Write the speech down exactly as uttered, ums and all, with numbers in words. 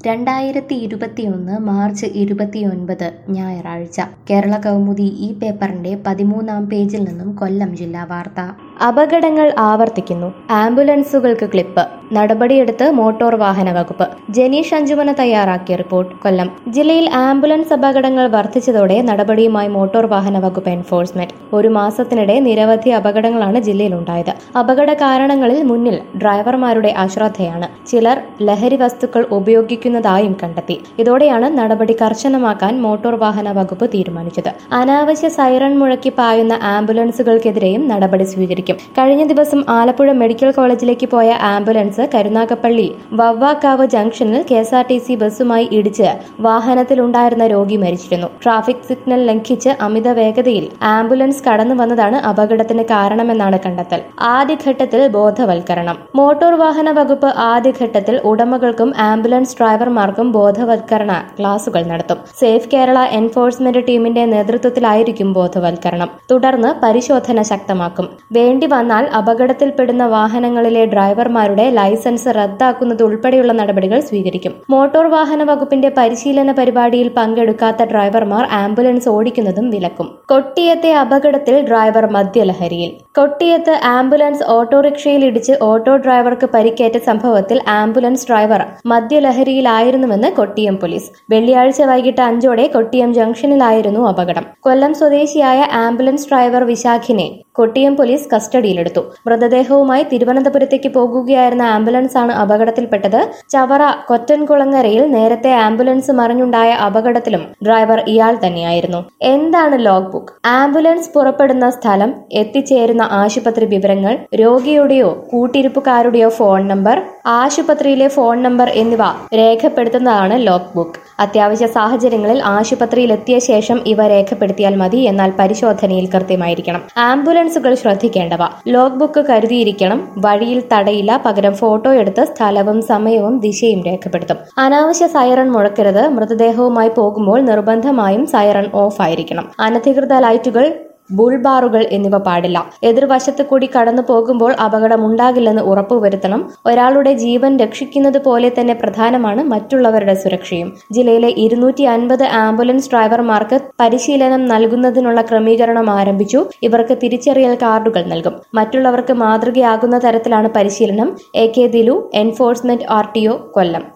രണ്ടായിരത്തി ഇരുപത്തിയൊന്ന് മാർച്ച് ഇരുപത്തിയൊൻപത് ഞായറാഴ്ച കേരള കൗമുദി ഈ പേപ്പറിന്റെ പതിമൂന്നാം പേജിൽ നിന്നും കൊല്ലം ജില്ലാ വാർത്ത. അപകടങ്ങൾ ആവർത്തിക്കുന്നു, ആംബുലൻസുകൾക്ക് ക്ലിപ്പ്, നടപടിയെടുത്ത് മോട്ടോർ വാഹന വകുപ്പ്. ജനീഷ് അഞ്ചുമന തയ്യാറാക്കിയ റിപ്പോർട്ട്. കൊല്ലം ജില്ലയിൽ ആംബുലൻസ് അപകടങ്ങൾ വർദ്ധിച്ചതോടെ നടപടിയുമായി മോട്ടോർ വാഹന വകുപ്പ് എൻഫോഴ്സ്മെന്റ്. ഒരു മാസത്തിനിടെ നിരവധി അപകടങ്ങളാണ് ജില്ലയിലുണ്ടായത്. അപകട കാരണങ്ങളിൽ മുന്നിൽ ഡ്രൈവർമാരുടെ അശ്രദ്ധയാണ്. ചിലർ ലഹരി വസ്തുക്കൾ ഉപയോഗിക്കുന്നതായും കണ്ടെത്തി. ഇതോടെയാണ് നടപടി കർശനമാക്കാൻ മോട്ടോർ വാഹന വകുപ്പ് തീരുമാനിച്ചത്. അനാവശ്യ സൈറൺ മുഴക്കി പായുന്ന ആംബുലൻസുകൾക്കെതിരെയും നടപടി സ്വീകരിക്കും. കഴിഞ്ഞ ദിവസം ആലപ്പുഴ മെഡിക്കൽ കോളേജിലേക്ക് പോയ ആംബുലൻസ് കരുനാഗപ്പള്ളി വവ്വാക്കാവ് ജംഗ്ഷനിൽ K S R T C ബസ്സുമായി ഇടിച്ച് വാഹനത്തിലുണ്ടായിരുന്ന രോഗി മരിച്ചിരുന്നു. ട്രാഫിക് സിഗ്നൽ ലംഘിച്ച് അമിത വേഗതയിൽ ആംബുലൻസ് കടന്നു വന്നതാണ് അപകടത്തിന് കാരണമെന്നാണ് കണ്ടെത്തൽ. ആദ്യഘട്ടത്തിൽ ബോധവൽക്കരണം. മോട്ടോർ വാഹന വകുപ്പ് ആദ്യഘട്ടത്തിൽ ഉടമകൾക്കും ആംബുലൻസ് ഡ്രൈവർമാർക്കും ബോധവൽക്കരണ ക്ലാസുകൾ നടത്തും. സേഫ് കേരള എൻഫോഴ്സ്മെന്റ് ടീമിന്റെ നേതൃത്വത്തിലായിരിക്കും ബോധവൽക്കരണം. തുടർന്ന് പരിശോധന ശക്തമാക്കും. വേണ്ടി വന്നാൽ അപകടത്തിൽപ്പെടുന്ന വാഹനങ്ങളിലെ ഡ്രൈവർമാരുടെ ലൈസൻസ് റദ്ദാക്കുന്നത് ഉൾപ്പെടെയുള്ള നടപടികൾ സ്വീകരിക്കും. മോട്ടോർ വാഹന വകുപ്പിന്റെ പരിശീലന പരിപാടിയിൽ പങ്കെടുക്കാത്ത ഡ്രൈവർമാർ ആംബുലൻസ് ഓടിക്കുന്നതും വിലക്കും. കൊട്ടിയത്തെ അപകടത്തിൽ ഡ്രൈവർ മദ്യലഹരിയിൽ. കൊട്ടിയത്ത് ആംബുലൻസ് ഓട്ടോറിക്ഷയിൽ ഇടിച്ച് ഓട്ടോ ഡ്രൈവർക്ക് പരിക്കേറ്റ സംഭവത്തിൽ ആംബുലൻസ് ഡ്രൈവർ മദ്യലഹരിയിലായിരുന്നുവെന്ന് കൊട്ടിയം പോലീസ്. വെള്ളിയാഴ്ച വൈകിട്ട് അഞ്ചോടെ കൊട്ടിയം ജംഗ്ഷനിലായിരുന്നു അപകടം. കൊല്ലം സ്വദേശിയായ ആംബുലൻസ് ഡ്രൈവർ വിശാഖിനെ കൊട്ടിയം പോലീസ് കസ്റ്റഡിയിലെടുത്തു. മൃതദേഹവുമായി തിരുവനന്തപുരത്തേക്ക് പോകുകയായിരുന്ന ആംബുലൻസാണ് അപകടത്തിൽപ്പെട്ടത്. ചവറ കൊറ്റൻകുളങ്ങരയിൽ നേരത്തെ ആംബുലൻസ് മറിഞ്ഞുണ്ടായ അപകടത്തിലും ഡ്രൈവർ ഇയാൾ തന്നെയായിരുന്നു. എന്താണ് ലോഗ് ബുക്ക്? ആംബുലൻസ് പുറപ്പെടുന്ന സ്ഥലം, എത്തിച്ചേരുന്ന ആശുപത്രി വിവരങ്ങൾ, രോഗിയുടെയോ കൂട്ടിരിപ്പുകാരുടെയോ ഫോൺ നമ്പർ, ആശുപത്രിയിലെ ഫോൺ നമ്പർ എന്നിവ രേഖപ്പെടുത്തുന്നതാണ് ലോഗ് ബുക്ക്. അത്യാവശ്യ സാഹചര്യങ്ങളിൽ ആശുപത്രിയിൽ എത്തിയ ശേഷം ഇവ രേഖപ്പെടുത്തിയാൽ മതി. എന്നാൽ പരിശോധനയിൽ കൃത്യമായിരിക്കണം. ആംബുലൻസുകൾ ശ്രദ്ധിക്കേണ്ടവ: ലോഗ് ബുക്ക് കരുതിയിരിക്കണം. വഴിയിൽ തടയില്ല, പകരം ഫോട്ടോ എടുത്ത് സ്ഥലവും സമയവും ദിശയും രേഖപ്പെടുത്തും. അനാവശ്യ സൈറൺ മുഴക്കരുത്. മൃതദേഹവുമായി പോകുമ്പോൾ നിർബന്ധമായും സൈറൺ ഓഫ് ആയിരിക്കണം. അനധികൃത ലൈറ്റുകൾ, ബുൾബാറുകൾ എന്നിവ പാടില്ല. എതിർവശത്ത് കൂടി കടന്നു പോകുമ്പോൾ അപകടമുണ്ടാകില്ലെന്ന് ഉറപ്പുവരുത്തണം. ഒരാളുടെ ജീവൻ രക്ഷിക്കുന്നത് പോലെ തന്നെ പ്രധാനമാണ് മറ്റുള്ളവരുടെ സുരക്ഷയും. ജില്ലയിലെ ഇരുന്നൂറ്റി അൻപത് ആംബുലൻസ് ഡ്രൈവർമാർക്ക് പരിശീലനം നൽകുന്നതിനുള്ള ക്രമീകരണം ആരംഭിച്ചു. ഇവർക്ക് തിരിച്ചറിയൽ കാർഡുകൾ നൽകും. മറ്റുള്ളവർക്ക് മാതൃകയാകുന്ന തരത്തിലാണ് പരിശീലനം. A K Dilu, enforcement R T O, Kollam.